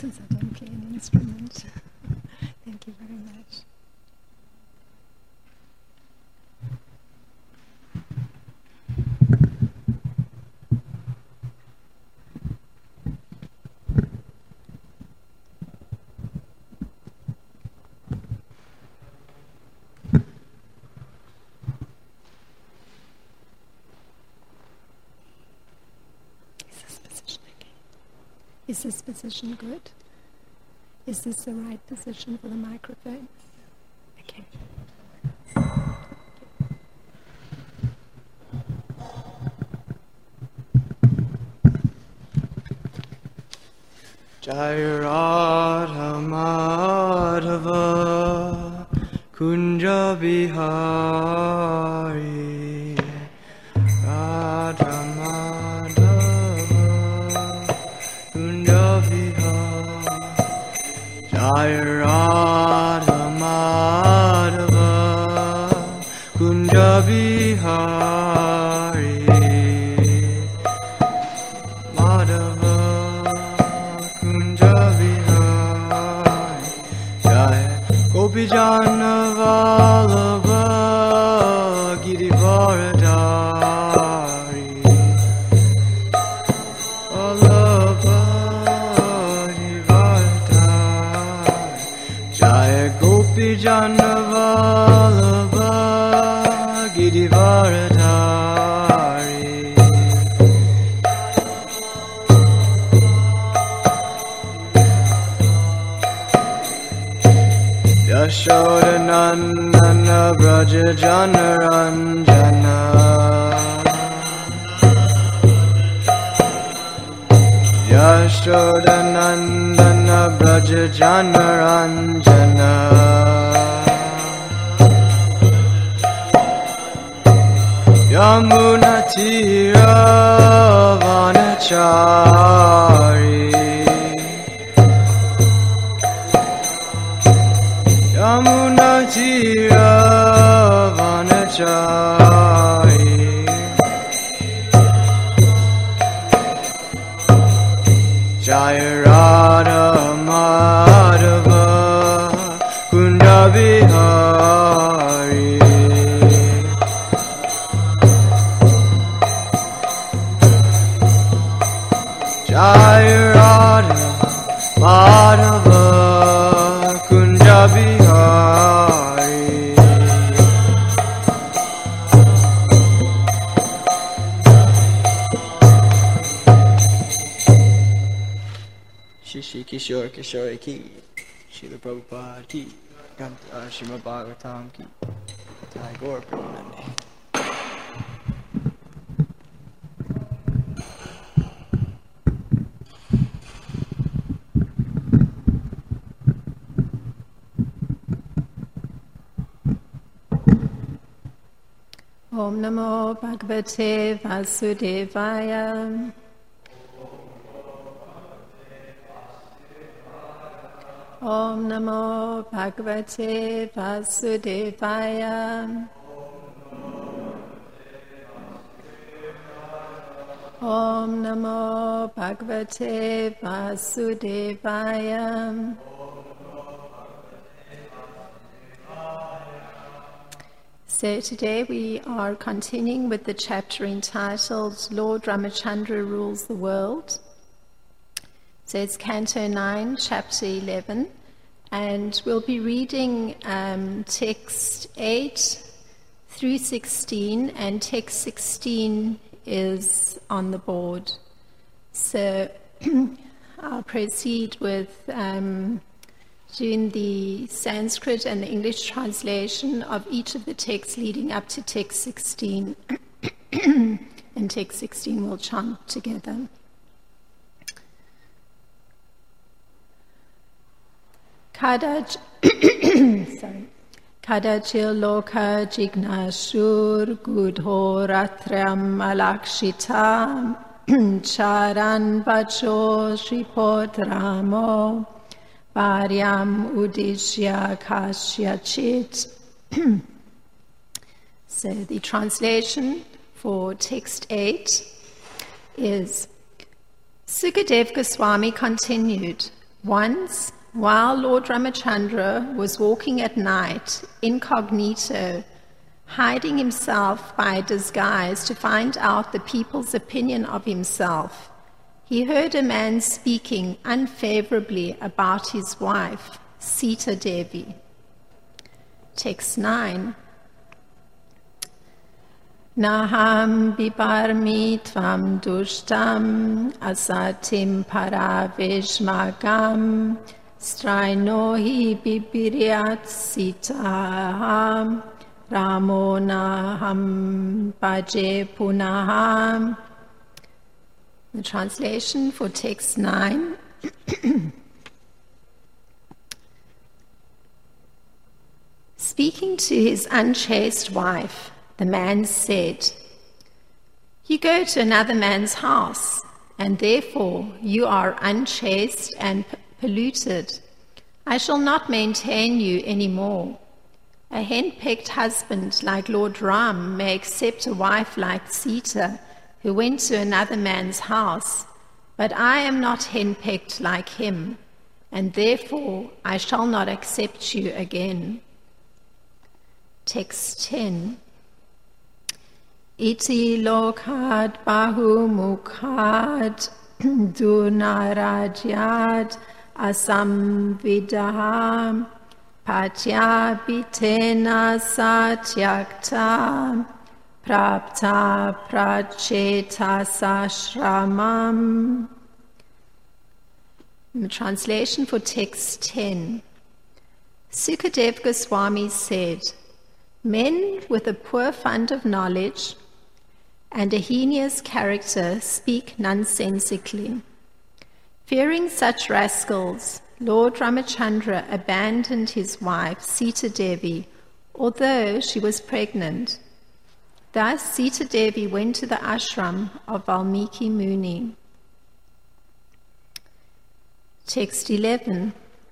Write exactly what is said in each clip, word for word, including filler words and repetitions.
since I don't play an instrument. Thank you very much. Is this position good? Is this the right position for the microphone? Okay. Jai Radha Madhava Kunja Bihari Radha Jai Radha Madhava Kunja Bihari Madhava Kunja Bihari Jai Gopi Jana Vallabha Girivaradari Vallabha Gopi Jana Vallabha Girivaradari Yashoda Nandana Braja Jana Ranjana Yashoda Nandana Braja Jana Ranjana Yamuna Tira Vanachari Yamuna Tira Vanachari Jai Radha Madhava Kunja Bihari Jai Radha Madhava Kunja Bihari Shishi Kishore Kishore Ki Srila Prabhupada Ki Srimad Bhagavatam Ki Jai Gaur Premanande. Om Namo Bhagavate Vasudevaya. Om Namo Bhagavate Vasudevaya. Om Namo Bhagavate Vasudevaya. So today we are continuing with the chapter entitled Lord Ramachandra Rules the World. So it's Canto nine, Chapter eleven, and we'll be reading um, text eight through sixteen, and text sixteen is on the board. So I'll proceed with um, doing the Sanskrit and the English translation of each of the texts leading up to text sixteen, and text sixteen we'll chant together. Kadach, sorry. Kadachil loka jignashur gudho ratram alakshitam charan vacho shripot ramo Varyam Udishya Kashyachit. So the translation for text eight is, Sukadev Goswami continued, Once, while Lord Ramachandra was walking at night, incognito, hiding himself by disguise to find out the people's opinion of himself, he heard a man speaking unfavorably about his wife, Sita Devi. Text nine. Naham biparmi tvam dushtam asatim paraveshmagam strainohi bibiryat sitaham ramo naham bhaje punaham. The translation for text nine. Speaking to his unchaste wife, the man said, "You go to another man's house, and therefore you are unchaste and p- polluted. I shall not maintain you any more. A henpecked husband like Lord Ram may accept a wife like Sita, who went to another man's house, but I am not henpecked like him, and therefore I shall not accept you again." Text ten. Iti lokad bahu mukhad dunaradyad asamvidaham patya bitena satyakta prapta prachetasashramam. The translation for text ten. Sukadev Goswami said, "Men with a poor fund of knowledge and a heinous character speak nonsensically. Fearing such rascals, Lord Ramachandra abandoned his wife, Sita Devi, although she was pregnant. Thus, Sita Devi went to the ashram of Valmiki Muni." Text eleven.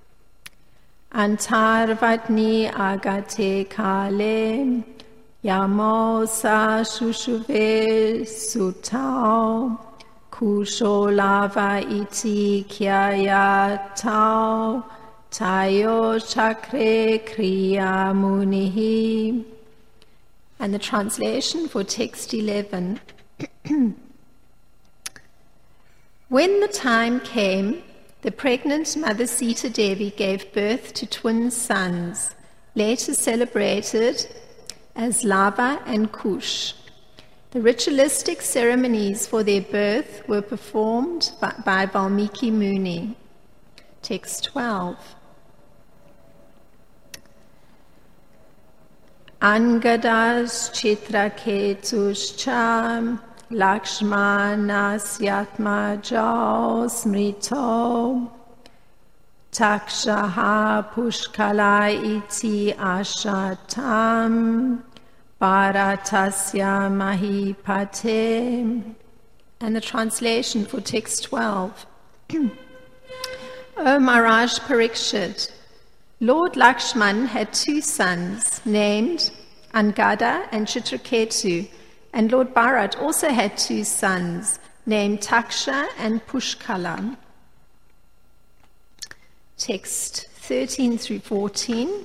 Antarvatni agate kale yamosa shushuve sutao kusholava iti kyayatao tayo chakre kriya munihi. And the translation for text eleven. When the time came, the pregnant mother Sita Devi gave birth to twin sons, later celebrated as Lava and Kush. The ritualistic ceremonies for their birth were performed by, by Valmiki Muni. Text twelve. Angadas chitraketushcha Lakshmanasyaatmajao smrito takshaha pushkala iti ashatam bharatasya mahipate. And the translation for text twelve. O Maharaj Parikshit, Lord Lakshman had two sons named Angada and Chitraketu, and Lord Bharat also had two sons named Taksha and Pushkala. Text thirteen through fourteen.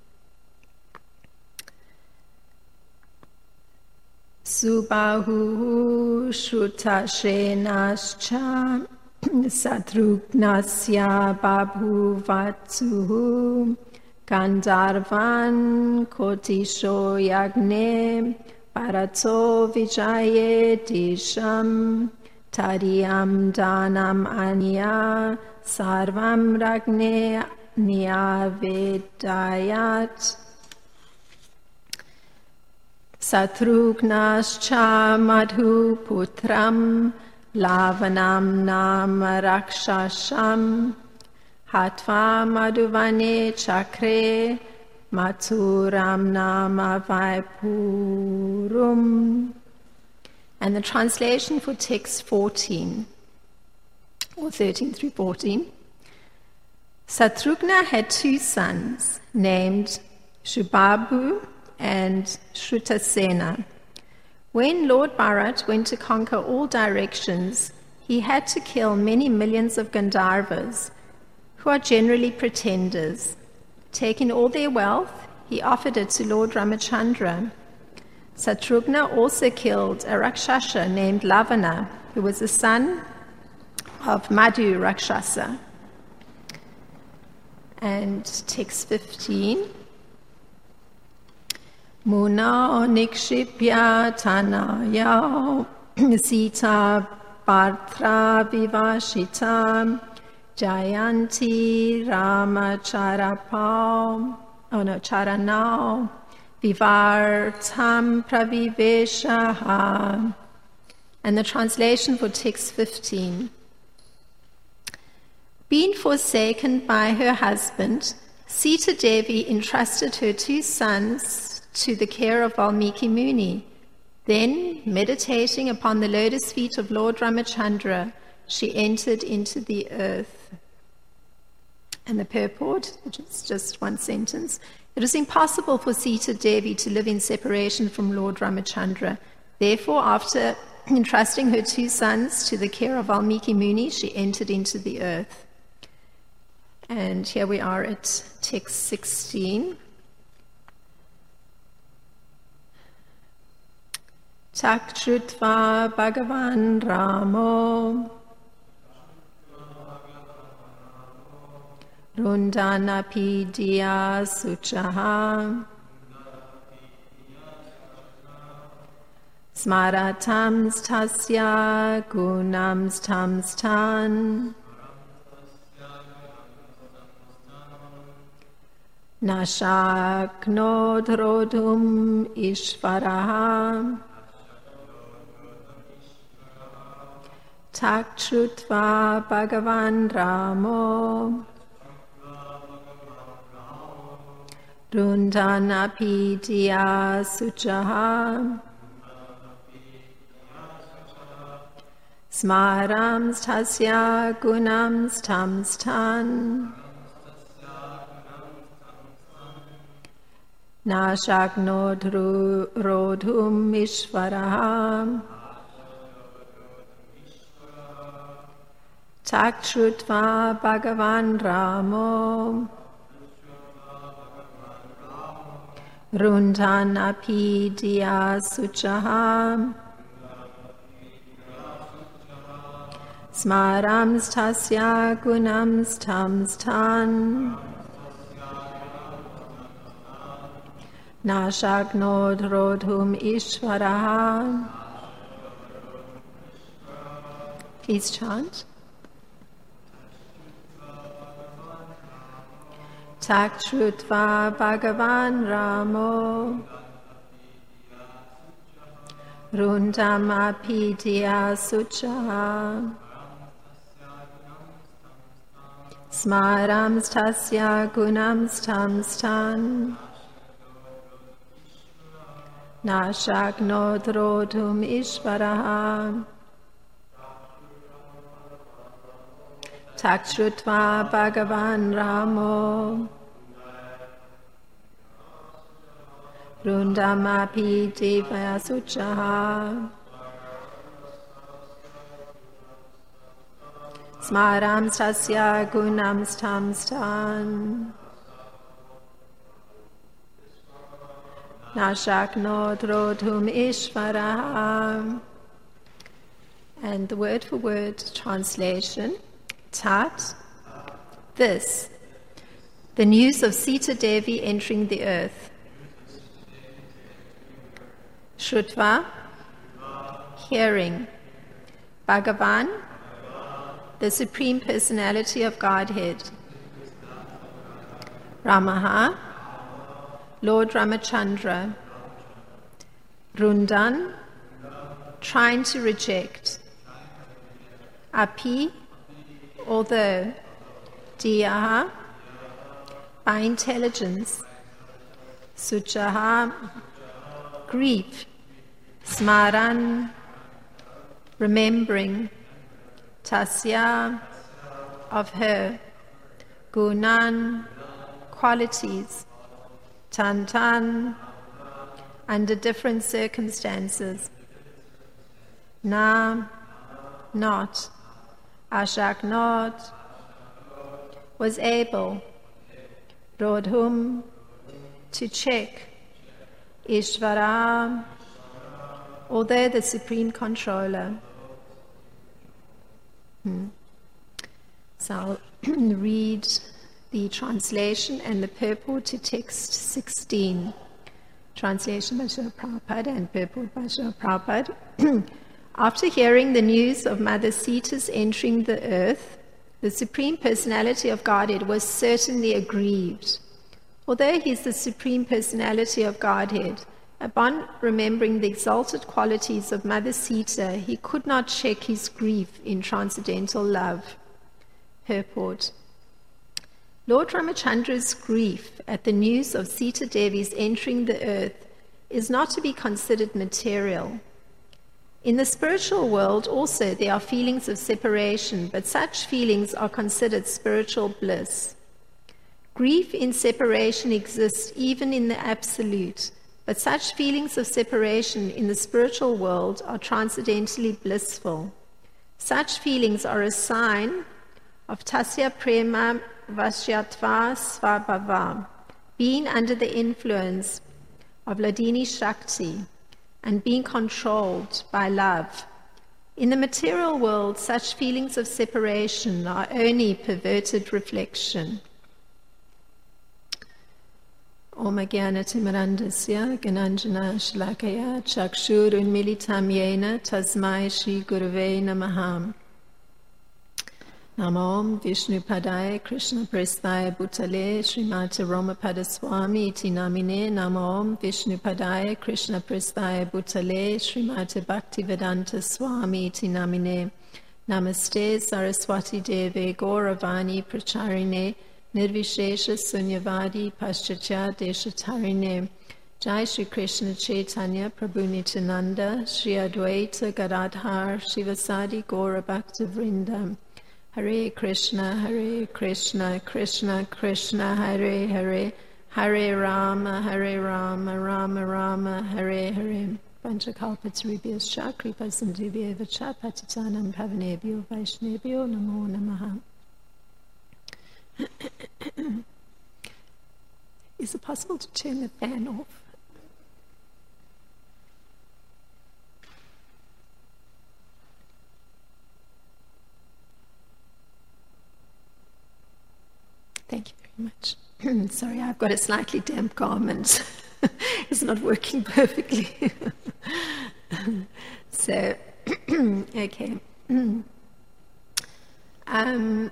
Subahu Shrutashenascha Satrugnasya Babhu Vatsuhu Gandharvan Kotisho Yagne Bharato Vijaye Disham Tariyam Danam Anya Sarvam Ragne Nyavedayat Satrugnascha Madhu Putram Lavanam Nama Rakshasham Hatva Madhuvane Chakre Mathuram Nama Vaipurum. And the translation for text fourteen, or thirteen through fourteen. Satrugna had two sons named Shubhabu and Shrutasena. When Lord Bharat went to conquer all directions, he had to kill many millions of Gandharvas who are generally pretenders. Taking all their wealth, he offered it to Lord Ramachandra. Satrugna also killed a Rakshasa named Lavana, who was the son of Madhu Rakshasa. And text fifteen. Muna nikshipya tanaya sita parthra vivashita jayanti ramacharapam oh no charanao vivartam praviveshaha. And the translation for text fifteen. Being forsaken by her husband, Sita Devi entrusted her two sons to the care of Valmiki Muni. Then, meditating upon the lotus feet of Lord Ramachandra, she entered into the earth. And the purport, which is just one sentence. It was impossible for Sita Devi to live in separation from Lord Ramachandra. Therefore, after entrusting her two sons to the care of Valmiki Muni, she entered into the earth. And here we are at text sixteen. Takshutva Bhagavan Ramo Rundanapi Diya Suchaha Smaratams Tasya Gunams Tamstan Nashaknodrodhum Ishvaraha Takshutva Bhagavan Ramo Rundanapi Diya Suchaha Smarams Tasya Gunams Tamstan Nashaknodrodhum Ishvaraha Takshutva Bhagavan Ramo Rundanapi Diya Suchaha Smarams Tasya Gunams Tamstan Nashaknodrodhum Ishvaraha. Please chant. Takshutva Bhagavan Ramo Rundamapi Diya Suchaha Smarams Tasya Gunams Tamstan Nashaknodrodhum Ishvaraha. Takshutva Bhagavan Ramo Rundamapi Diya Suchaha Smarams Tasya Gunams Tamstan Nashaknodrodhum Ishvaraha. And the word for word translation. Tat, this, the news of Sita Devi entering the earth. Shrutva, hearing. Bhagavan, the Supreme Personality of Godhead. Ramaha, Lord Ramachandra. Rundan, trying to reject. Api, although. Diyaha, by intelligence. Suchaha, grief. Smaran, remembering. Tasya, of her. Gunan, qualities. Tantan, under different circumstances. Na, not. Ashak, not. was able, Rodhum, to check Ishvara, although the Supreme Controller. Hmm. So I'll read the translation and the purport to text sixteen. Translation by Srila Prabhupada and purport by Srila Prabhupada. After hearing the news of Mother Sita's entering the earth, the Supreme Personality of Godhead was certainly aggrieved. Although he is the Supreme Personality of Godhead, upon remembering the exalted qualities of Mother Sita, he could not check his grief in transcendental love. Purport. Lord Ramachandra's grief at the news of Sita Devi's entering the earth is not to be considered material. In the spiritual world also there are feelings of separation, but such feelings are considered spiritual bliss. Grief in separation exists even in the absolute, but such feelings of separation in the spiritual world are transcendentally blissful. Such feelings are a sign of tasya prema vashyatva svabhava, being under the influence of Hladini Shakti and being controlled by love. In the material world, such feelings of separation are only perverted reflection. Om Jnana-timirandasya Gyananjana Shalakaya Chakshur Unmilitam Yena Tasmai Shri Gurave Namaham. Namo Vishnu Padaya Krishna Prestaya Bhutale Srimati Romapada Swami Iti Namine. Namo Vishnu Padaya Krishna Prestaya Bhutale Srimati Bhaktivedanta Swami Iti Namine. Namaste Saraswati Deve Gauravani Pracharine Nirvishesha Sunyavadi Paschatya Deshatarine. Jai Shri Krishna Chaitanya Prabhu Nityananda Shri Advaita Gadadhar Shivasadi Gaura Bhakta Vrinda. Hare Krishna, Hare Krishna, Krishna Krishna, Hare Hare, Hare Rama, Hare Rama, Rama Rama, Hare Hare. Panchakalpatarubhyascha kripa sindhubhyevacha patitanam pavanebhyo vaishnebhyo namo namaha. Is it possible to turn the fan off? Thank you very much. Sorry, I've got a slightly damp garment. It's not working perfectly. So, okay. Um,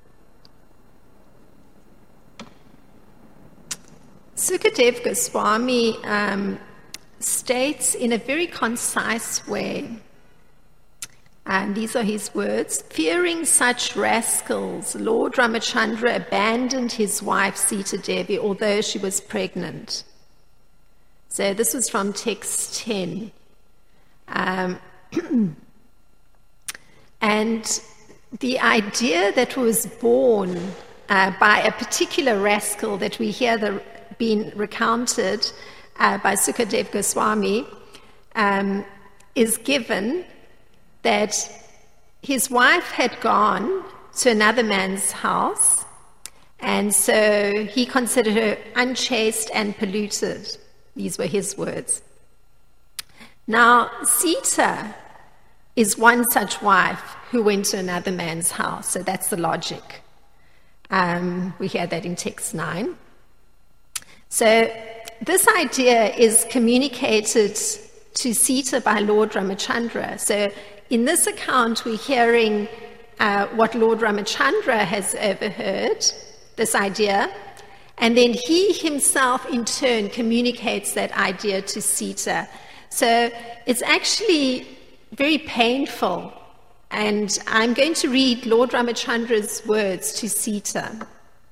Sukadev Goswami um, states in a very concise way, and these are his words: fearing such rascals, Lord Ramachandra abandoned his wife Sita Devi, although she was pregnant. So this was from text ten. Um, and the idea that was born uh, by a particular rascal that we hear the, being recounted uh, by Sukadev Goswami um, is given that his wife had gone to another man's house, and so he considered her unchaste and polluted. These were his words. Now, Sita is one such wife who went to another man's house, so that's the logic. Um, we hear that in text nine. So this idea is communicated to Sita by Lord Ramachandra. So in this account, we're hearing uh, what Lord Ramachandra has overheard, this idea, and then he himself in turn communicates that idea to Sita. So it's actually very painful, and I'm going to read Lord Ramachandra's words to Sita.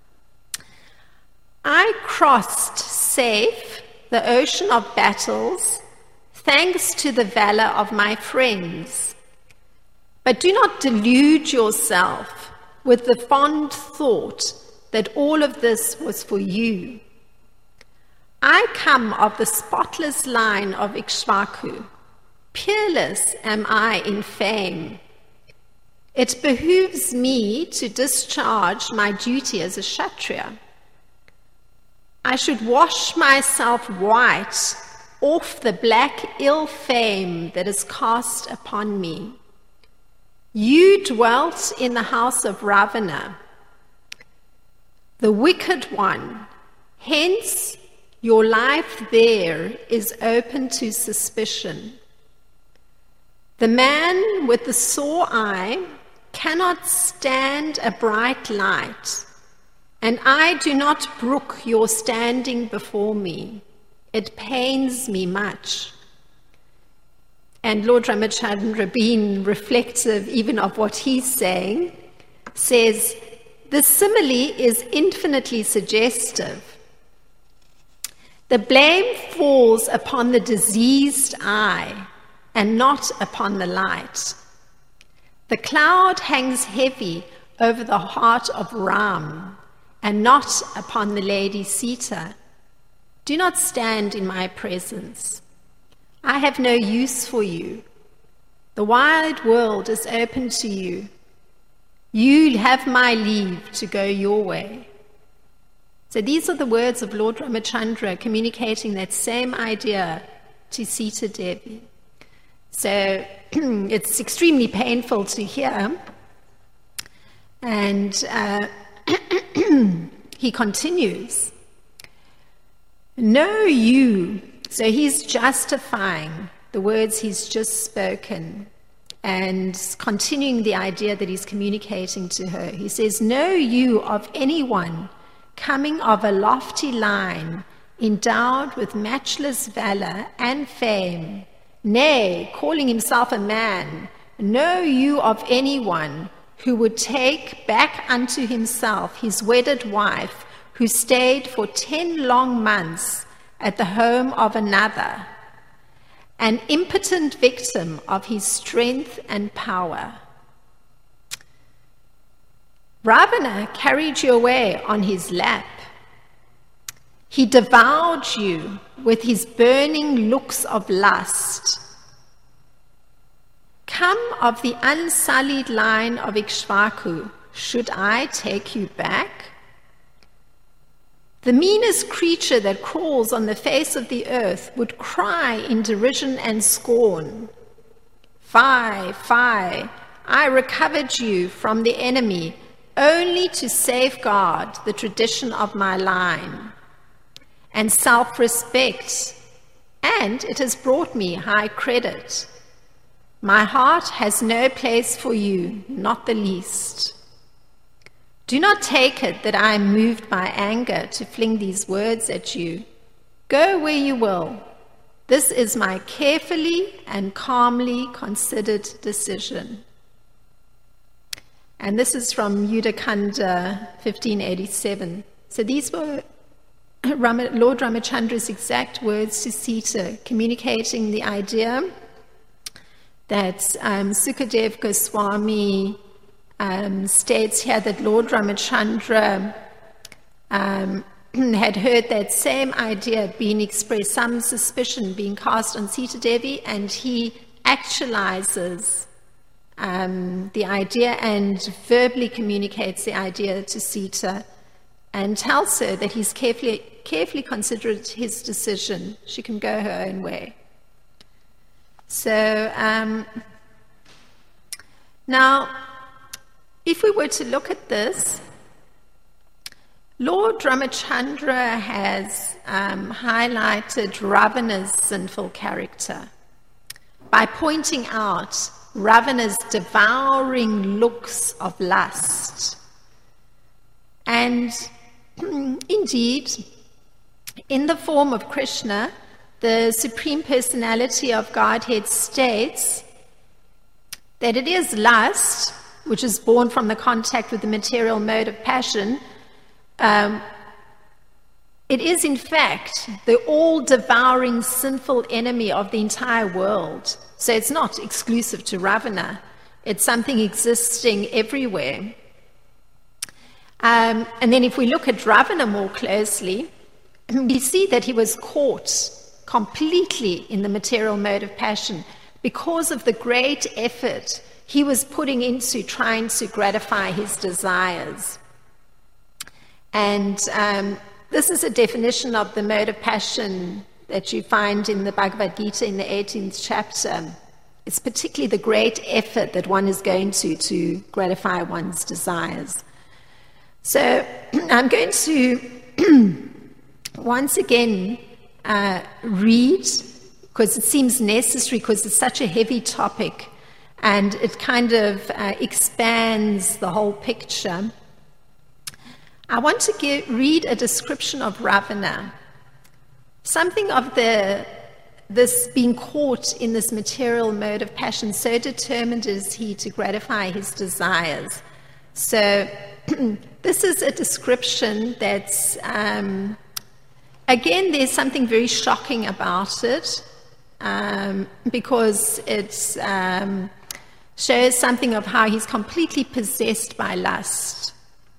I crossed safe the ocean of battles thanks to the valor of my friends. But do not delude yourself with the fond thought that all of this was for you. I come of the spotless line of Ikshvaku. Peerless am I in fame. It behooves me to discharge my duty as a Kshatriya. I should wash myself white off the black ill fame that is cast upon me. You dwelt in the house of Ravana, the wicked one. Hence, your life there is open to suspicion. The man with the sore eye cannot stand a bright light, and I do not brook your standing before me. It pains me much. And Lord Ramachandra, being reflective even of what he's saying, says, the simile is infinitely suggestive. The blame falls upon the diseased eye and not upon the light. The cloud hangs heavy over the heart of Ram and not upon the lady Sita. Do not stand in my presence. I have no use for you. The wide world is open to you. You have my leave to go your way. So these are the words of Lord Ramachandra communicating that same idea to Sita Devi. So it's extremely painful to hear. And uh, he continues, know you. So he's justifying the words he's just spoken and continuing the idea that he's communicating to her. He says, know you of anyone coming of a lofty line, endowed with matchless valor and fame, nay, calling himself a man, know you of anyone who would take back unto himself his wedded wife, who stayed for ten long months at the home of another, an impotent victim of his strength and power. Ravana carried you away on his lap. He devoured you with his burning looks of lust. Come of the unsullied line of Ikshvaku, should I take you back? The meanest creature that crawls on the face of the earth would cry in derision and scorn. Fie, fie, I recovered you from the enemy only to safeguard the tradition of my line and self-respect, and it has brought me high credit. My heart has no place for you, not the least. Do not take it that I am moved by anger to fling these words at you. Go where you will. This is my carefully and calmly considered decision. And this is from Yudhakanda fifteen eighty-seven. So these were Lord Ramachandra's exact words to Sita, communicating the idea that um, Sukadev Goswami Um, states here that Lord Ramachandra um, had heard that same idea being expressed, some suspicion being cast on Sita Devi, and he actualizes um, the idea and verbally communicates the idea to Sita and tells her that he's carefully, carefully considered his decision. She can go her own way. So um, now, if we were to look at this, Lord Ramachandra has um, highlighted Ravana's sinful character by pointing out Ravana's devouring looks of lust. And indeed, in the form of Krishna, the Supreme Personality of Godhead states that it is lust, which is born from the contact with the material mode of passion. Um, it is, in fact, the all-devouring sinful enemy of the entire world. So it's not exclusive to Ravana. It's something existing everywhere. Um, and then if we look at Ravana more closely, we see that he was caught completely in the material mode of passion because of the great effort he was putting into trying to gratify his desires. And um, this is a definition of the mode of passion that you find in the Bhagavad Gita in the eighteenth chapter. It's particularly the great effort that one is going to to gratify one's desires. So I'm going to once again uh, read, because it seems necessary, because it's such a heavy topic, and it kind of uh, expands the whole picture. I want to give, read a description of Ravana, something of the this being caught in this material mode of passion, so determined is he to gratify his desires. So this is a description that's, um, again, there's something very shocking about it, um, because it um, shows something of how he's completely possessed by lust.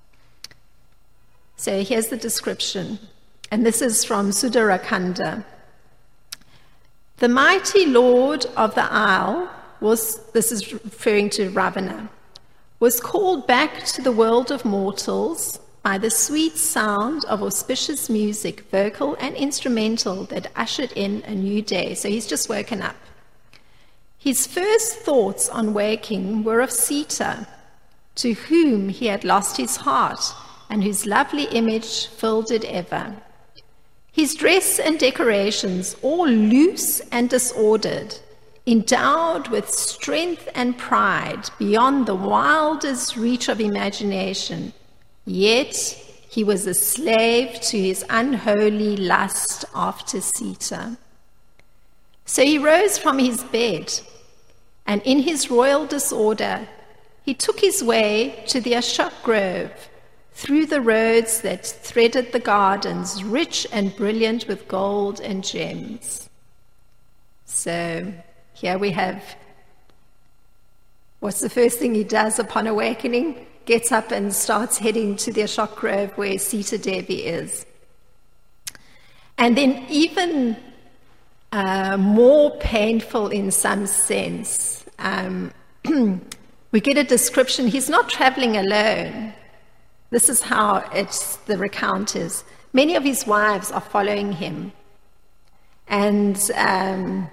So here's the description, and this is from Sudarakanda. The mighty lord of the isle was, this is referring to Ravana, was called back to the world of mortals by the sweet sound of auspicious music, vocal and instrumental, that ushered in a new day. So he's just woken up. His first thoughts on waking were of Sita, to whom he had lost his heart, and whose lovely image filled it ever. His dress and decorations, all loose and disordered, endowed with strength and pride beyond the wildest reach of imagination, yet he was a slave to his unholy lust after Sita. So he rose from his bed, and in his royal disorder, he took his way to the Ashok Grove, through the roads that threaded the gardens, rich and brilliant with gold and gems. So here we have, what's the first thing he does upon awakening? Gets up and starts heading to the Ashok Grove where Sita Devi is. And then even uh, more painful in some sense, um, we get a description. He's not traveling alone. This is how it's, the recount is. Many of his wives are following him. And um,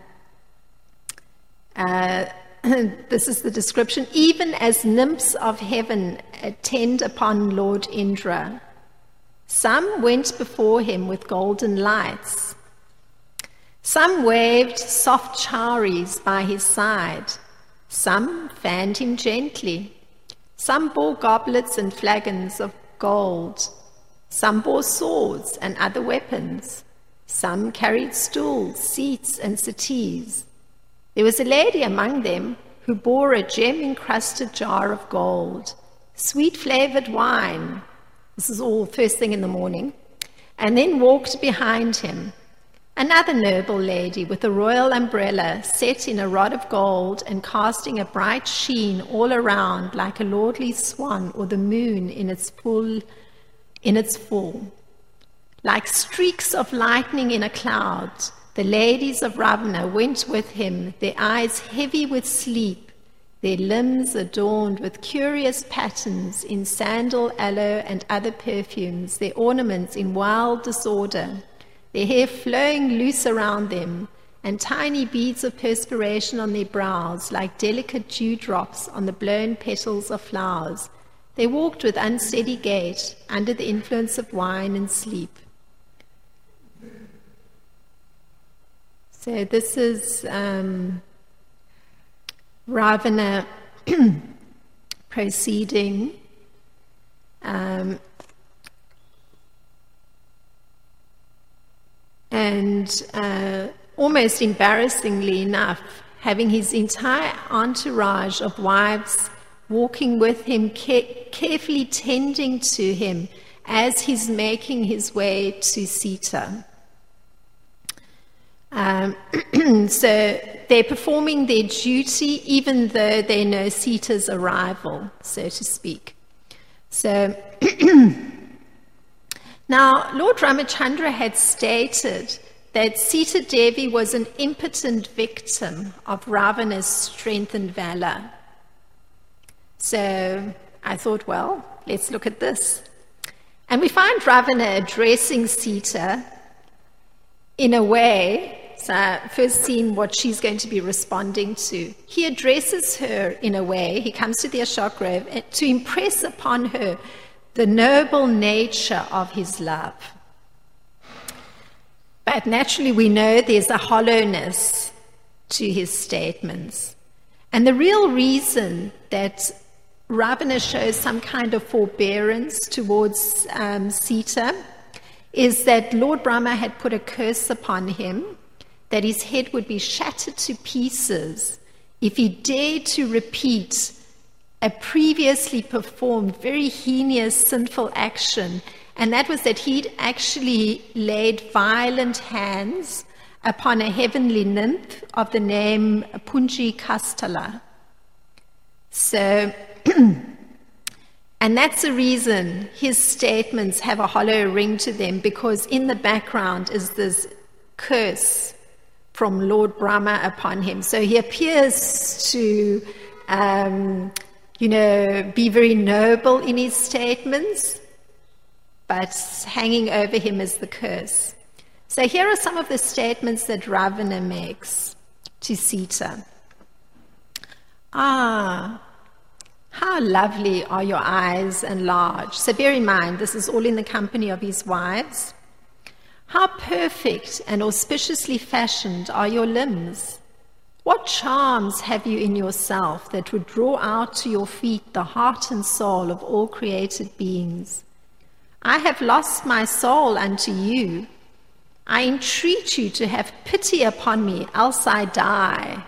uh, this is the description. Even as nymphs of heaven attend upon Lord Indra, some went before him with golden lights. Some waved soft charis by his side. Some fanned him gently. Some bore goblets and flagons of gold. Some bore swords and other weapons. Some carried stools, seats, and settees. There was a lady among them who bore a gem-encrusted jar of gold, sweet-flavored wine. This is all first thing in the morning. And then walked behind him another noble lady with a royal umbrella set in a rod of gold and casting a bright sheen all around like a lordly swan or the moon in its full, in its full. Like streaks of lightning in a cloud, the ladies of Ravana went with him, their eyes heavy with sleep, their limbs adorned with curious patterns in sandal, aloe, and other perfumes, their ornaments in wild disorder, their hair flowing loose around them, and tiny beads of perspiration on their brows, like delicate dewdrops on the blown petals of flowers. They walked with unsteady gait, under the influence of wine and sleep. So this is um, Ravana proceeding. Um, And uh, almost embarrassingly enough, having his entire entourage of wives walking with him, care- carefully tending to him as he's making his way to Sita. Um, so they're performing their duty even though they know Sita's arrival, so to speak. So now, Lord Ramachandra had stated that Sita Devi was an impotent victim of Ravana's strength and valor. So I thought, well, let's look at this. And we find Ravana addressing Sita in a way, so I've first seen what she's going to be responding to. He addresses her in a way, he comes to the Ashok Grove to impress upon her the noble nature of his love. But naturally we know there's a hollowness to his statements. And the real reason that Ravana shows some kind of forbearance towards um, Sita is that Lord Brahma had put a curse upon him, that his head would be shattered to pieces if he dared to repeat a previously performed very heinous sinful action, and that was that he'd actually laid violent hands upon a heavenly nymph of the name Punji Kastala. So, and that's the reason his statements have a hollow ring to them, because in the background is this curse from Lord Brahma upon him. So he appears to, um, you know, be very noble in his statements, but hanging over him is the curse. So here are some of the statements that Ravana makes to Sita. Ah, how lovely are your eyes and large. So bear in mind, this is all in the company of his wives. How perfect and auspiciously fashioned are your limbs. What charms have you in yourself that would draw out to your feet the heart and soul of all created beings? I have lost my soul unto you. I entreat you to have pity upon me, else I die.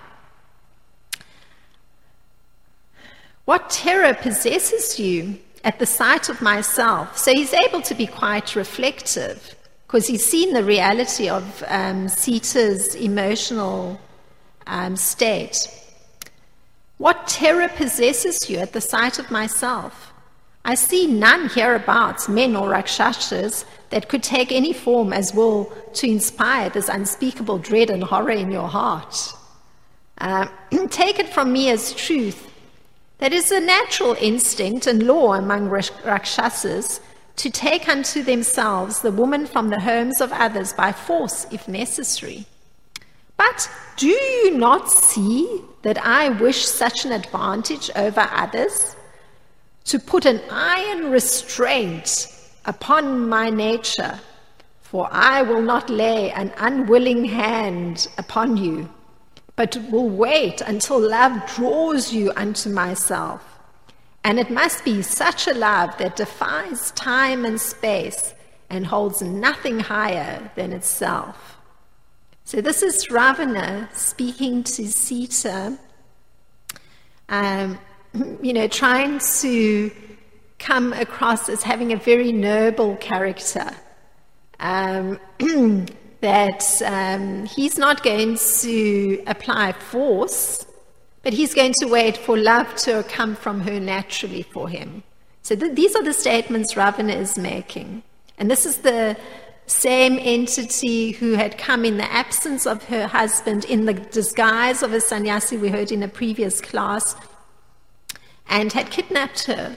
What terror possesses you at the sight of myself? So he's able to be quite reflective, because he's seen the reality of um, Sita's emotional um, state. What terror possesses you at the sight of myself? I see none hereabouts, men or rakshasas, that could take any form as will to inspire this unspeakable dread and horror in your heart. Uh, take it from me as truth. That is a natural instinct and law among rakshasas to take unto themselves the woman from the homes of others by force, if necessary. But do you not see that I wish such an advantage over others? To put an iron restraint upon my nature, for I will not lay an unwilling hand upon you, but will wait until love draws you unto myself. And it must be such a love that defies time and space and holds nothing higher than itself. So this is Ravana speaking to Sita, um, you know, trying to come across as having a very noble character. Um, that um, he's not going to apply force, but he's going to wait for love to come from her naturally for him. So th- these are the statements Ravana is making. And this is the same entity who had come in the absence of her husband in the disguise of a sannyasi we heard in a previous class and had kidnapped her.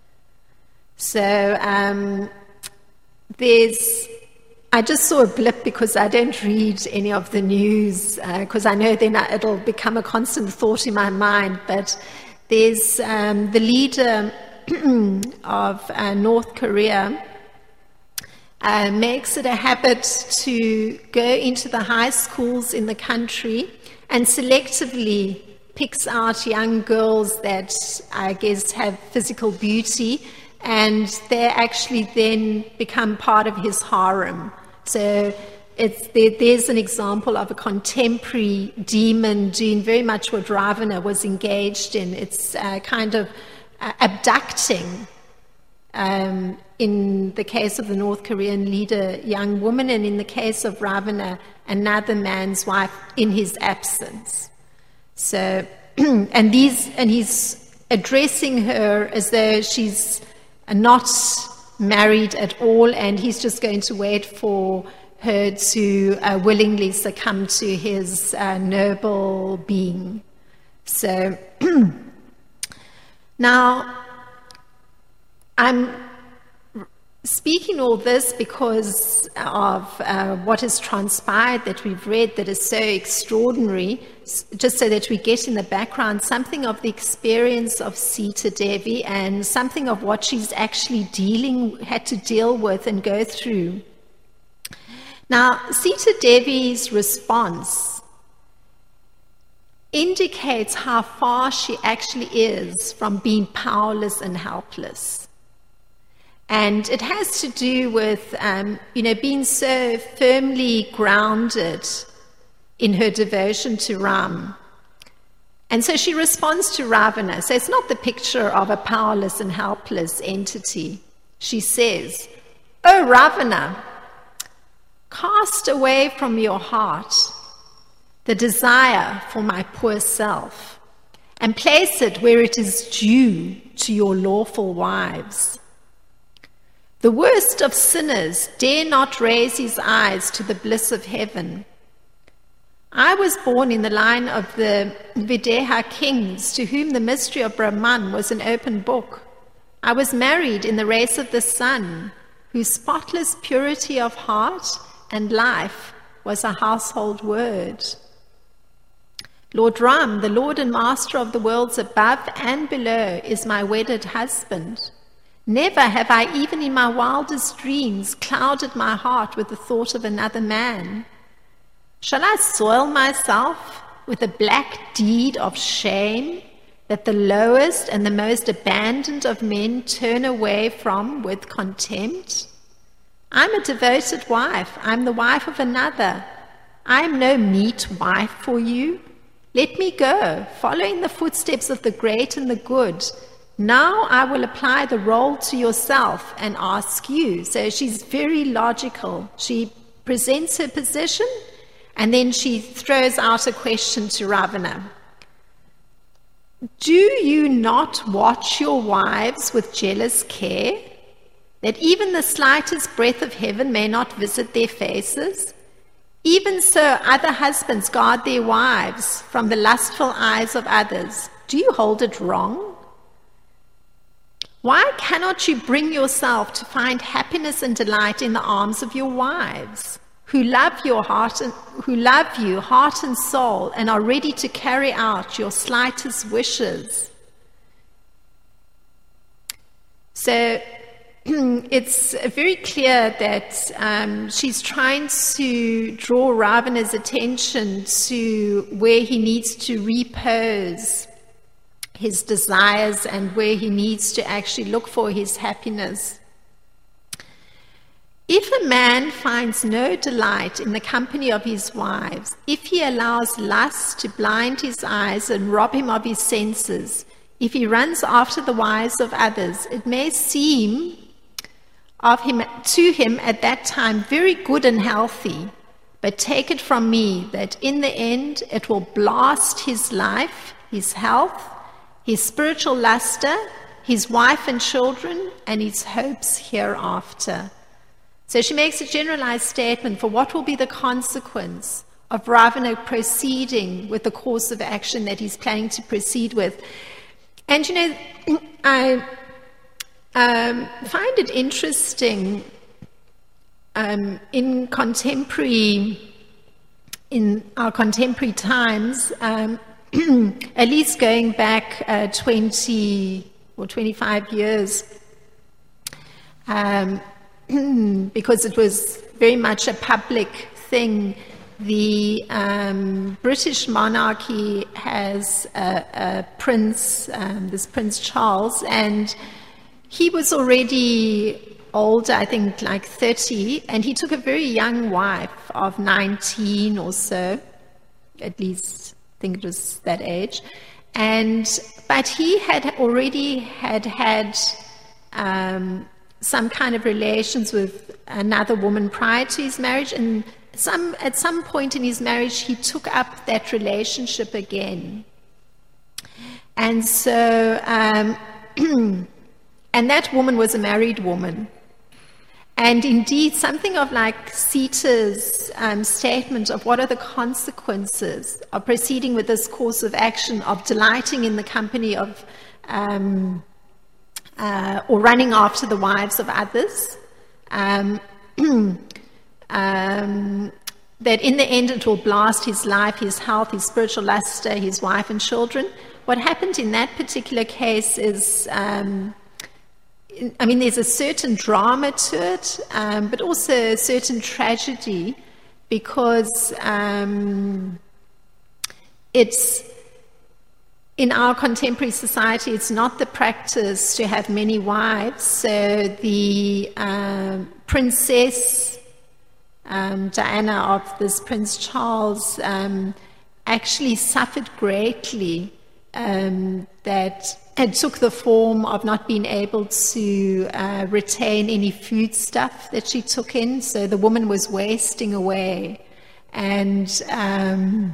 So um, there's I just saw a blip because I don't read any of the news, because uh, I know then it'll become a constant thought in my mind. But there's um, the leader of uh, North Korea uh, makes it a habit to go into the high schools in the country and selectively picks out young girls that I guess have physical beauty, and they actually then become part of his harem. So it's, there, there's an example of a contemporary demon doing very much what Ravana was engaged in. It's uh, kind of uh, abducting, um, in the case of the North Korean leader, young woman, and in the case of Ravana, another man's wife in his absence. So, and these, and he's addressing her as though she's not married at all, and he's just going to wait for her to uh, willingly succumb to his uh, noble being. So Now, I'm speaking all this because of uh, what has transpired that we've read that is so extraordinary, just so that we get in the background something of the experience of Sita Devi and something of what she's actually dealing, had to deal with and go through. Now, Sita Devi's response indicates how far she actually is from being powerless and helpless. And it has to do with, um, you know, being so firmly grounded in her devotion to Ram. And so she responds to Ravana. So it's not the picture of a powerless and helpless entity. She says, "Oh, Ravana, cast away from your heart the desire for my poor self and place it where it is due to your lawful wives. The worst of sinners dare not raise his eyes to the bliss of heaven. I was born in the line of the Videha kings, to whom the mystery of Brahman was an open book. I was married in the race of the sun, whose spotless purity of heart and life was a household word. Lord Ram, the Lord and Master of the worlds above and below, is my wedded husband. Never have I, even in my wildest dreams, clouded my heart with the thought of another man. Shall I soil myself with a black deed of shame that the lowest and the most abandoned of men turn away from with contempt? I'm a devoted wife. I'm the wife of another. I am no meet wife for you. Let me go, following the footsteps of the great and the good. Now I will apply the role to yourself and ask you." So she's very logical. She presents her position and then she throws out a question to Ravana. "Do you not watch your wives with jealous care, that even the slightest breath of heaven may not visit their faces? Even so, other husbands guard their wives from the lustful eyes of others. Do you hold it wrong? Why cannot you bring yourself to find happiness and delight in the arms of your wives, who love your heart and who love you heart and soul, and are ready to carry out your slightest wishes?" So it's very clear that um, she's trying to draw Ravana's attention to where he needs to repose his desires and where he needs to actually look for his happiness. If a man finds no delight in the company of his wives, if he allows lust to blind his eyes and rob him of his senses, if he runs after the wives of others, it may seem of him to him at that time very good and healthy, but take it from me that in the end it will blast his life, his health, his spiritual luster, his wife and children, and his hopes hereafter. So she makes a generalized statement for what will be the consequence of Ravana proceeding with the course of action that he's planning to proceed with. And you know, I um, find it interesting um, in contemporary, in our contemporary times, um, at least going back uh, twenty or twenty-five years, um, because it was very much a public thing. The um, British monarchy has a, a prince, um, this Prince Charles, and he was already older, I think like thirty, and he took a very young wife of nineteen or so, at least I think it was that age. And but he had already had had um, some kind of relations with another woman prior to his marriage, and some at some point in his marriage he took up that relationship again. And so um, and that woman was a married woman. And indeed, something of like Sita's um, statement of what are the consequences of proceeding with this course of action, of delighting in the company of um, uh, or running after the wives of others. Um, um, that in the end it will blast his life, his health, his spiritual luster, his wife and children. What happened in that particular case is, um, I mean, there's a certain drama to it, um, but also a certain tragedy, because um, it's, in our contemporary society, it's not the practice to have many wives. So the um, princess um, Diana of this Prince Charles um, actually suffered greatly. Um, that it took the form of not being able to uh, retain any food stuff that she took in. So the woman was wasting away. And um,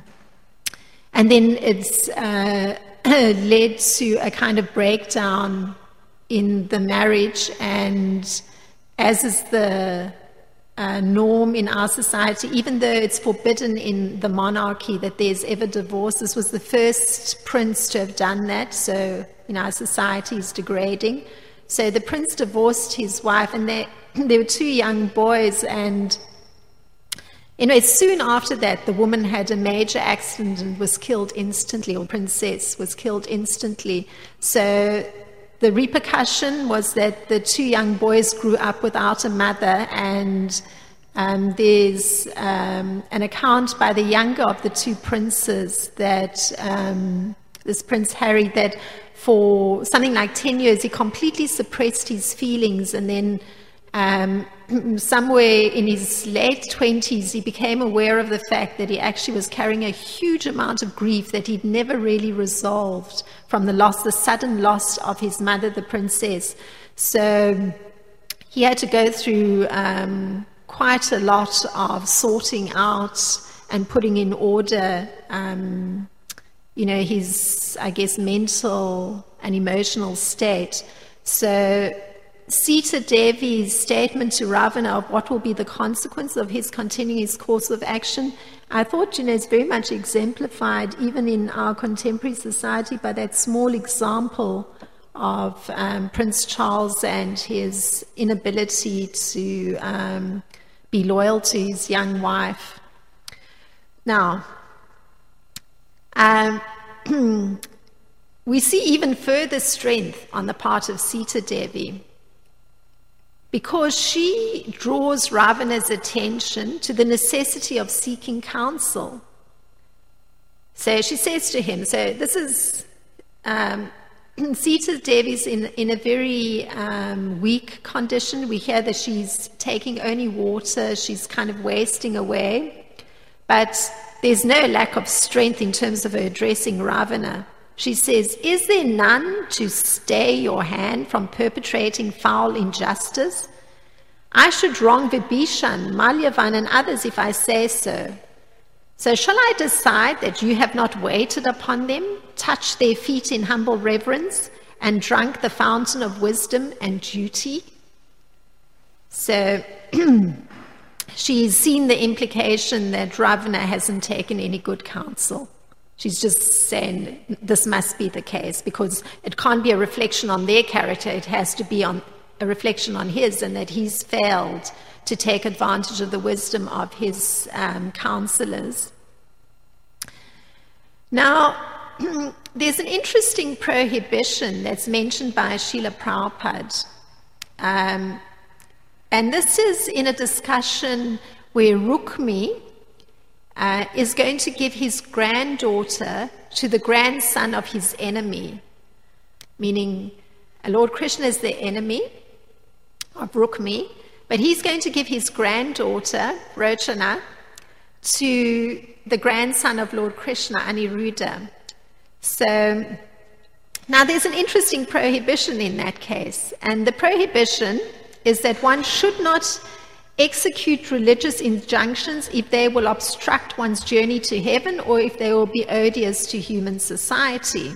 and then it's uh, led to a kind of breakdown in the marriage. And as is the uh, norm in our society, even though it's forbidden in the monarchy that there's ever divorce, this was the first prince to have done that. So, you know, our society is degrading. So the prince divorced his wife, and they, there were two young boys, and anyway, soon after that, the woman had a major accident and was killed instantly, or princess was killed instantly. So the repercussion was that the two young boys grew up without a mother, and um, there's um, an account by the younger of the two princes that um, this Prince Harry, that for something like ten years he completely suppressed his feelings, and then um, somewhere in his late twenties he became aware of the fact that he actually was carrying a huge amount of grief that he'd never really resolved from the loss, the sudden loss of his mother, the princess. So he had to go through um, quite a lot of sorting out and putting in order, um, you know, his, I guess, mental and emotional state. So Sita Devi's statement to Ravana of what will be the consequence of his continuing his course of action, I thought, you know, it's very much exemplified even in our contemporary society by that small example of um, Prince Charles and his inability to um, be loyal to his young wife. Now, um, we see even further strength on the part of Sita Devi, because she draws Ravana's attention to the necessity of seeking counsel. So she says to him, so this is, um, Sita Devi's in, in a very um, weak condition. We hear that she's taking only water, she's kind of wasting away, but there's no lack of strength in terms of her addressing Ravana. She says, is there none to stay your hand from perpetrating foul injustice? I should wrong Vibhishan, Malyavan, and others if I say so. So shall I decide that you have not waited upon them, touched their feet in humble reverence, and drunk the fountain of wisdom and duty? So she's seen the implication that Ravana hasn't taken any good counsel. She's just saying this must be the case, because it can't be a reflection on their character, it has to be on a reflection on his, and that he's failed to take advantage of the wisdom of his um, counselors. Now, there's an interesting prohibition that's mentioned by Srila Prabhupada. Um, and this is in a discussion where Rukmi Uh, is going to give his granddaughter to the grandson of his enemy, meaning Lord Krishna is the enemy of Rukmi, but he's going to give his granddaughter, Rochana, to the grandson of Lord Krishna, Aniruddha. So now there's an interesting prohibition in that case, and the prohibition is that one should not execute religious injunctions if they will obstruct one's journey to heaven or if they will be odious to human society.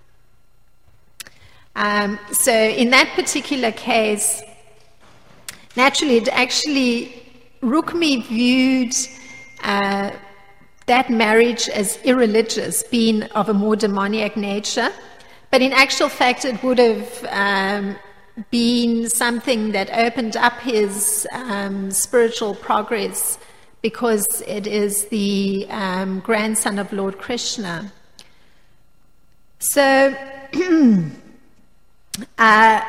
Um, so in that particular case, naturally, it actually, Rukmi viewed uh, that marriage as irreligious, being of a more demoniac nature, but in actual fact it would have um, been something that opened up his um, spiritual progress, because it is the um, grandson of Lord Krishna. So, uh,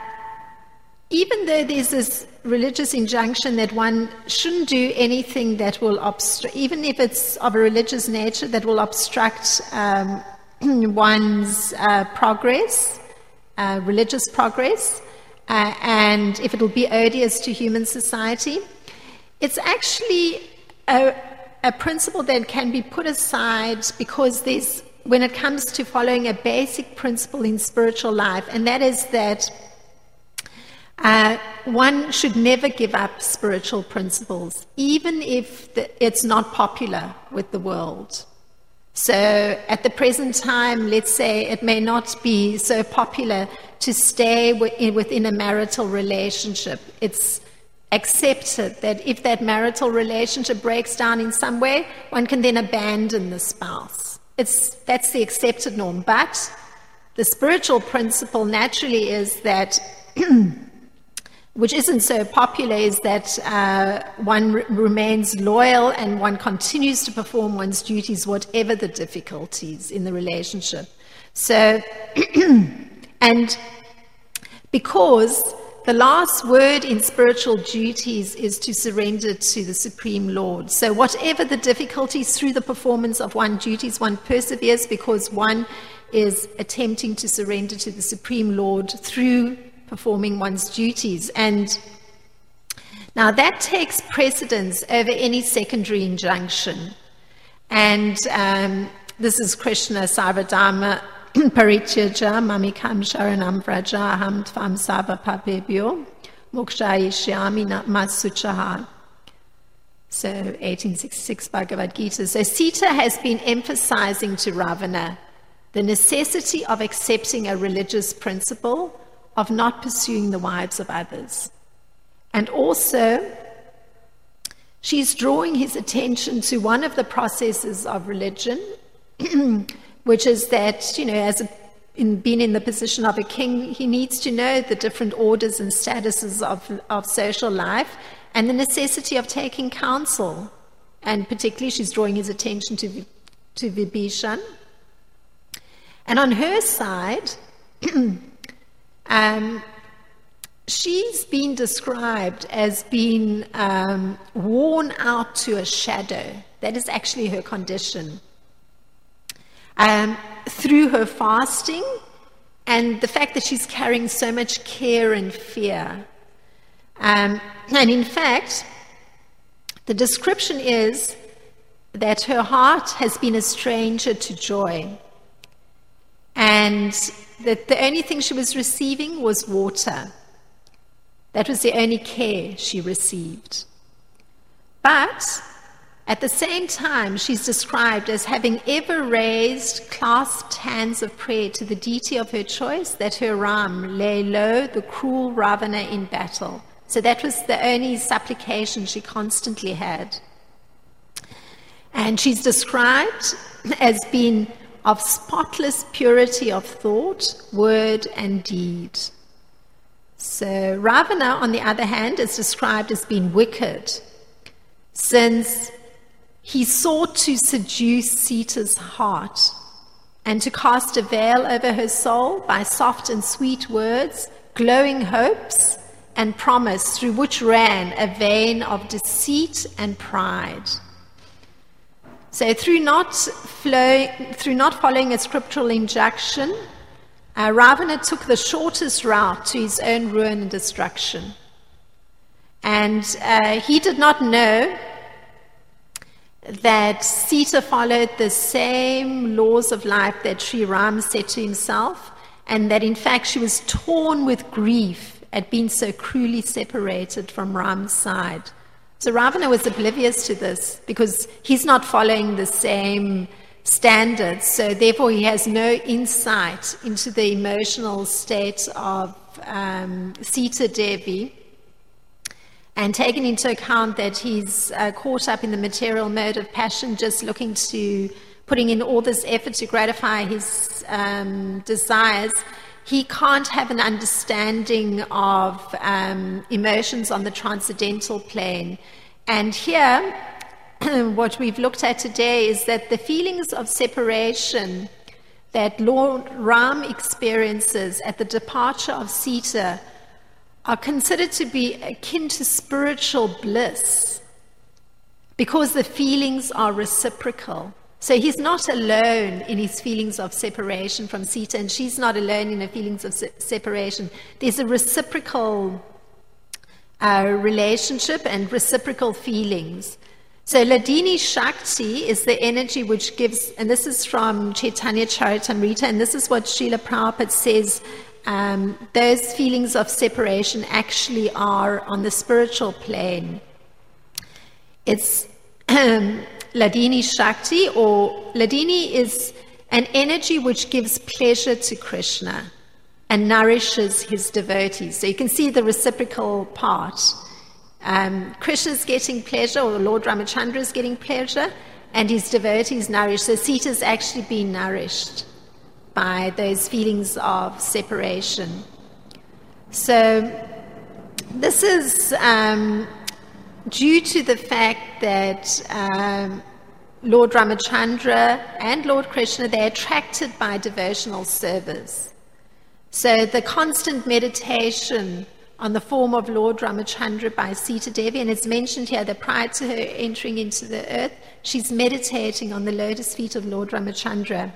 even though there's this religious injunction that one shouldn't do anything that will obstruct, even if it's of a religious nature, that will obstruct um, one's uh, progress, uh, religious progress, uh, and if it will be odious to human society, it's actually a, a principle that can be put aside, because there's, when it comes to following a basic principle in spiritual life, and that is that uh, one should never give up spiritual principles, even if the, it's not popular with the world. So at the present time, let's say it may not be so popular to stay within a marital relationship. It's accepted that if that marital relationship breaks down in some way, one can then abandon the spouse. It's, that's the accepted norm. But the spiritual principle naturally is that, which isn't so popular, is that uh, one re- remains loyal and one continues to perform one's duties, whatever the difficulties in the relationship. So, and because the last word in spiritual duties is to surrender to the Supreme Lord. So whatever the difficulties through the performance of one's duties, one perseveres because one is attempting to surrender to the Supreme Lord through performing one's duties. And now that takes precedence over any secondary injunction. And um, this is Krishna Sarvadharma Parityaja Mamikam Sharanam Vraja Aham Tvam Sava Papebhyo Mokshayishyami Masuchaha. So eighteen sixty-six Bhagavad Gita. So Sita has been emphasizing to Ravana the necessity of accepting a religious principle, of not pursuing the wives of others. And also, she's drawing his attention to one of the processes of religion, which is that, you know, as a, in being in the position of a king, he needs to know the different orders and statuses of, of social life, and the necessity of taking counsel. And particularly, she's drawing his attention to, to Vibhishan. And on her side, um, she's been described as being um, worn out to a shadow. That is actually her condition. Um, through her fasting and the fact that she's carrying so much care and fear. Um, and in fact, the description is that her heart has been a stranger to joy, and that the only thing she was receiving was water. That was the only care she received. But at the same time, she's described as having ever raised clasped hands of prayer to the deity of her choice, that her Ram lay low the cruel Ravana in battle. So that was the only supplication she constantly had. And she's described as being of spotless purity of thought, word, and deed. So Ravana, on the other hand, is described as being wicked, since he sought to seduce Sita's heart and to cast a veil over her soul by soft and sweet words, glowing hopes, and promise, through which ran a vein of deceit and pride. So through not, flow, through not following a scriptural injunction, uh, Ravana took the shortest route to his own ruin and destruction. And uh, he did not know that Sita followed the same laws of life that Sri Ram set to himself, and that in fact she was torn with grief at being so cruelly separated from Ram's side. So Ravana was oblivious to this because he's not following the same standards, so therefore he has no insight into the emotional state of um, Sita Devi. And taken into account that he's uh, caught up in the material mode of passion, just looking to putting in all this effort to gratify his um, desires, he can't have an understanding of um, emotions on the transcendental plane. And here, what we've looked at today is that the feelings of separation that Lord Ram experiences at the departure of Sita are considered to be akin to spiritual bliss because the feelings are reciprocal. So he's not alone in his feelings of separation from Sita, and she's not alone in her feelings of se- separation. There's a reciprocal uh, relationship and reciprocal feelings. So Hladini Shakti is the energy which gives, and this is from Chaitanya Charitamrita, and this is what Srila Prabhupada says, um, those feelings of separation actually are on the spiritual plane. It's um, Hladini Shakti, or Hladini is an energy which gives pleasure to Krishna and nourishes his devotees. So you can see the reciprocal part. Um, Krishna is getting pleasure, or Lord Ramachandra is getting pleasure, and his devotees nourished. So Sita is actually being nourished by those feelings of separation. So this is um, due to the fact that um, Lord Ramachandra and Lord Krishna, they're attracted by devotional service. So the constant meditation on the form of Lord Ramachandra by Sita Devi, and it's mentioned here that prior to her entering into the earth, she's meditating on the lotus feet of Lord Ramachandra.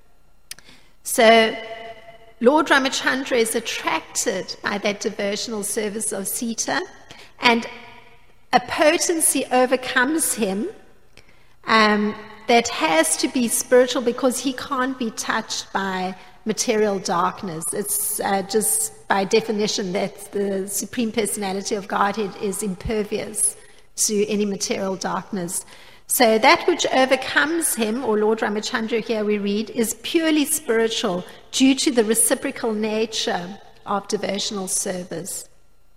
So Lord Ramachandra is attracted by that devotional service of Sita, and a potency overcomes him um, that has to be spiritual because he can't be touched by material darkness. It's uh, just by definition that the Supreme Personality of Godhead is impervious to any material darkness. So that which overcomes him, or Lord Ramachandra here we read, is purely spiritual due to the reciprocal nature of devotional service.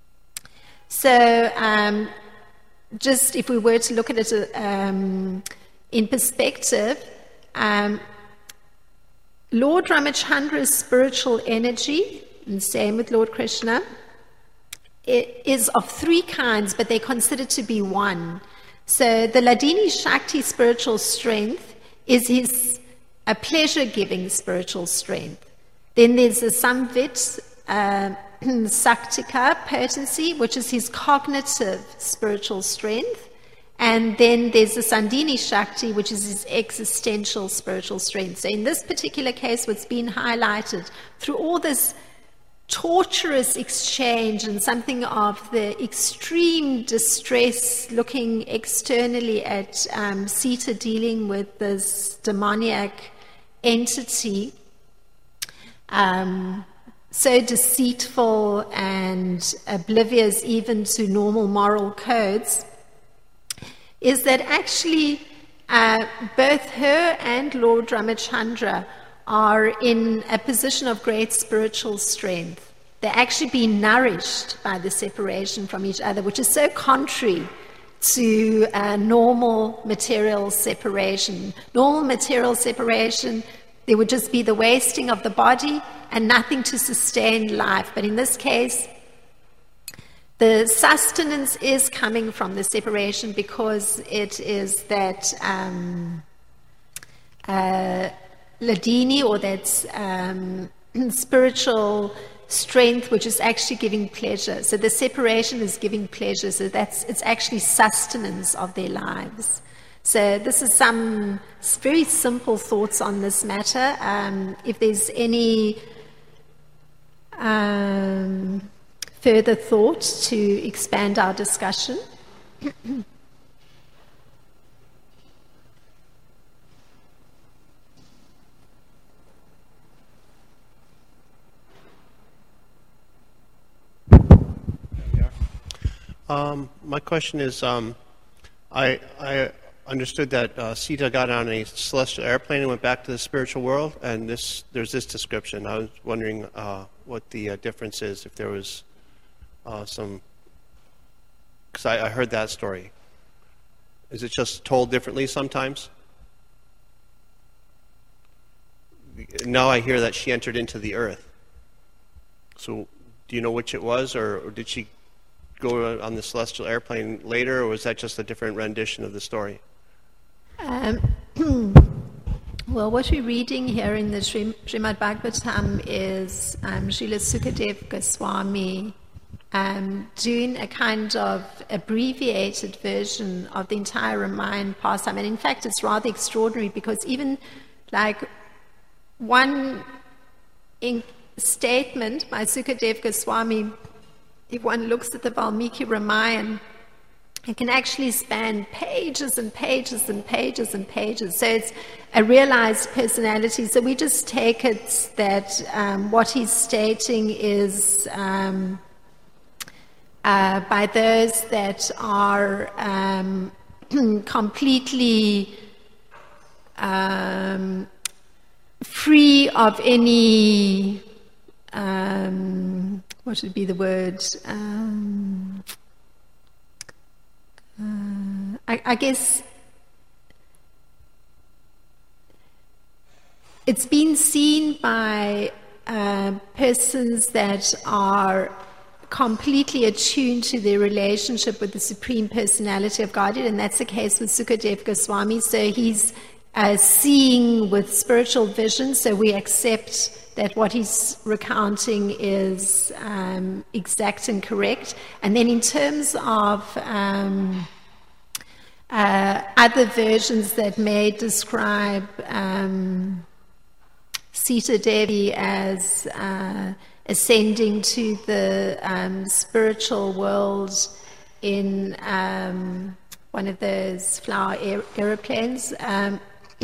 So um, just if we were to look at it um, in perspective, um, Lord Ramachandra's spiritual energy, and same with Lord Krishna, it is of three kinds, but they're considered to be one. So the Hladini Shakti spiritual strength is his a pleasure-giving spiritual strength. Then there's the Samvit uh, Saktika potency, which is his cognitive spiritual strength. And then there's the Sandhini Shakti, which is his existential spiritual strength. So in this particular case, what's been highlighted through all this torturous exchange and something of the extreme distress looking externally at um, Sita dealing with this demoniac entity, um, so deceitful and oblivious even to normal moral codes, is that actually uh, both her and Lord Ramachandra are in a position of great spiritual strength. They're actually being nourished by the separation from each other, which is so contrary to uh, normal material separation. Normal material separation, there would just be the wasting of the body and nothing to sustain life. But in this case, the sustenance is coming from the separation because it is that um, uh, Hladini, or that um, spiritual strength, which is actually giving pleasure. So the separation is giving pleasure. So that's it's actually sustenance of their lives. So this is some very simple thoughts on this matter. Um, if there's any um, further thoughts to expand our discussion. Um, my question is, um, I, I understood that uh, Sita got on a celestial airplane and went back to the spiritual world, and this there's this description. I was wondering uh, what the uh, difference is, if there was uh, some, because I, I heard that story. Is it just told differently sometimes? now I hear that she entered into the earth. So do you know which it was, or, or did she go on the celestial airplane later, or was that just a different rendition of the story? Um, well, what we're reading here in the Sri, Srimad Bhagavatam is um, Srila Sukadeva Goswami um, doing a kind of abbreviated version of the entire Ramayana pastime. And in fact, it's rather extraordinary because even like one in statement by Sukadeva Goswami, if one looks at the Valmiki Ramayana, it can actually span pages and pages and pages and pages. So it's a realized personality. So we just take it that um, what he's stating is um, uh, by those that are um, completely um, free of any, um, what would be the word? Um, Uh, I, I guess it's been seen by uh, persons that are completely attuned to their relationship with the Supreme Personality of Godhead, and that's the case with Sukadeva Goswami. So he's uh, seeing with spiritual vision, so we accept that what he's recounting is um, exact and correct. And then in terms of um, uh, other versions that may describe um, Sita Devi as uh, ascending to the um, spiritual world in um, one of those flower aer- aeroplanes, um,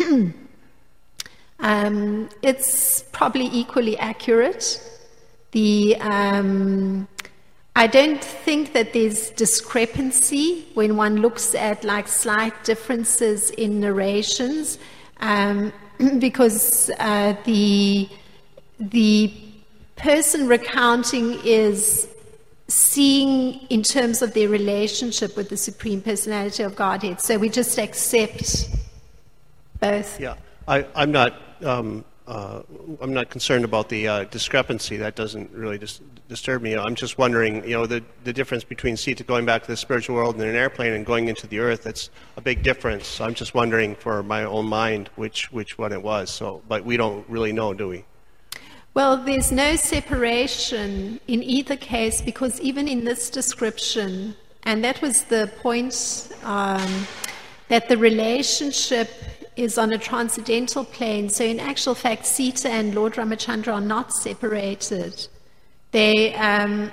Um, it's probably equally accurate. The um, I don't think that there's discrepancy when one looks at like slight differences in narrations, um, because uh, the the person recounting is seeing in terms of their relationship with the Supreme Personality of Godhead. So we just accept both. Yeah. I, I'm not. Um, uh, I'm not concerned about the uh, discrepancy. That doesn't really dis- disturb me. I'm just wondering, you know, the the difference between Sita going back to the spiritual world in an airplane and going into the earth. That's a big difference. So I'm just wondering, for my own mind, which which one it was. So, but we don't really know, do we? Well, there's no separation in either case, because even in this description, and that was the point, um, that the relationship is on a transcendental plane. So in actual fact, Sita and Lord Ramachandra are not separated. They, um,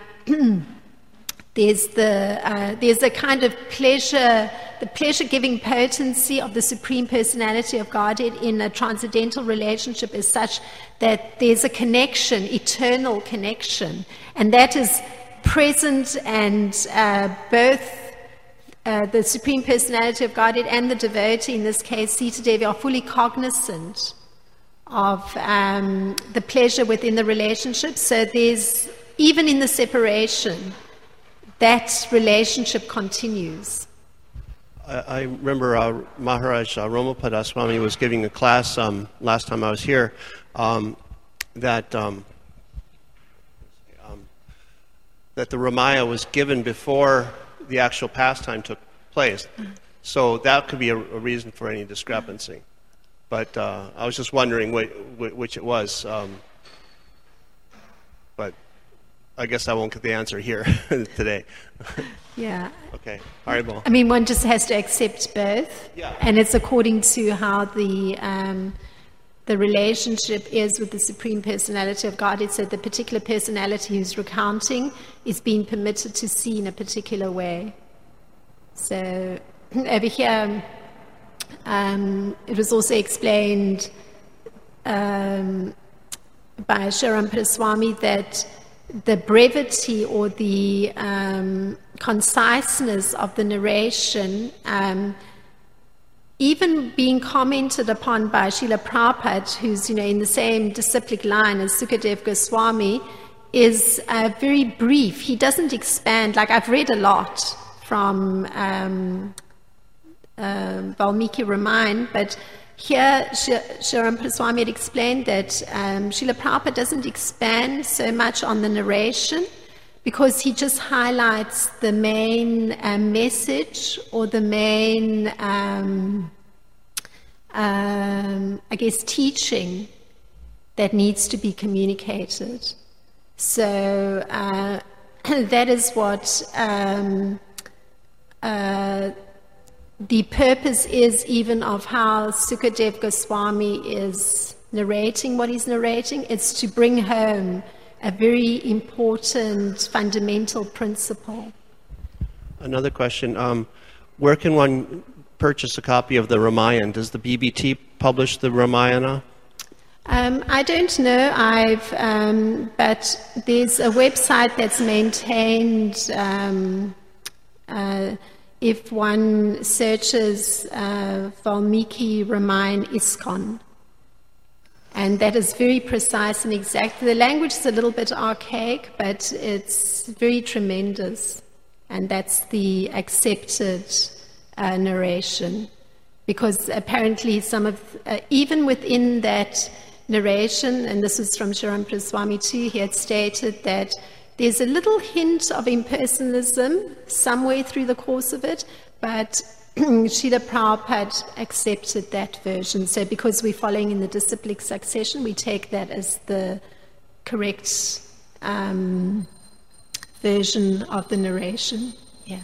there's the uh, there's a kind of pleasure, the pleasure-giving potency of the Supreme Personality of Godhead in a transcendental relationship is such that there's a connection, eternal connection, and that is present, and uh, both Uh, the Supreme Personality of Godhead and the devotee, in this case Sita Devi, are fully cognizant of um, the pleasure within the relationship. So there's, even in the separation, that relationship continues. I, I remember uh, Maharaj uh, Romapada Swami was giving a class um, last time I was here um, that um, um, that the Ramaya was given before the actual pastime took place. So that could be a, a reason for any discrepancy. But uh, I was just wondering which, which it was. Um, but I guess I won't get the answer here today. Yeah. Okay. All right, well. I mean, one just has to accept both. Yeah. And it's according to how the um, the relationship is with the Supreme Personality of God. It's that the particular personality who's recounting is being permitted to see in a particular way. So over here, um, it was also explained um, by Sharampata Swami that the brevity or the um, conciseness of the narration, um, even being commented upon by Srila Prabhupada, who's, you know, in the same disciplic line as Sukadeva Goswami, is uh, very brief. He doesn't expand. Like, I've read a lot from um, uh, Valmiki Ramayana, but here, Sri Swami had explained that um, Srila Prabhupada doesn't expand so much on the narration because he just highlights the main uh, message or the main, um, um, I guess, teaching that needs to be communicated. So uh, that is what um, uh, the purpose is even of how Sukadev Goswami is narrating what he's narrating. It's to bring home a very important fundamental principle. Another question. Um, where can one purchase a copy of the Ramayana? Does the B B T publish the Ramayana? Um, I don't know, I've, um, but there's a website that's maintained, um, uh, if one searches uh, Valmiki Ramayana ISKCON. And that is very precise and exact. The language is a little bit archaic, but it's very tremendous. And that's the accepted uh, narration. Because apparently some of, uh, even within that narration, and this is from Sri Swami too, he had stated that there's a little hint of impersonalism somewhere through the course of it, but Srila Prabhupada accepted that version. So because we're following in the disciplic succession, we take that as the correct um, version of the narration. Yeah.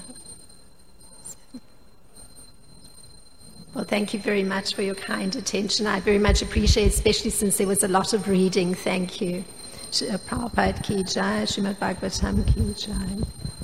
Well, thank you very much for your kind attention. I very much appreciate it, especially since there was a lot of reading. Thank you. Prabhupada ki jai, Srimad Bhagavatam ki jai.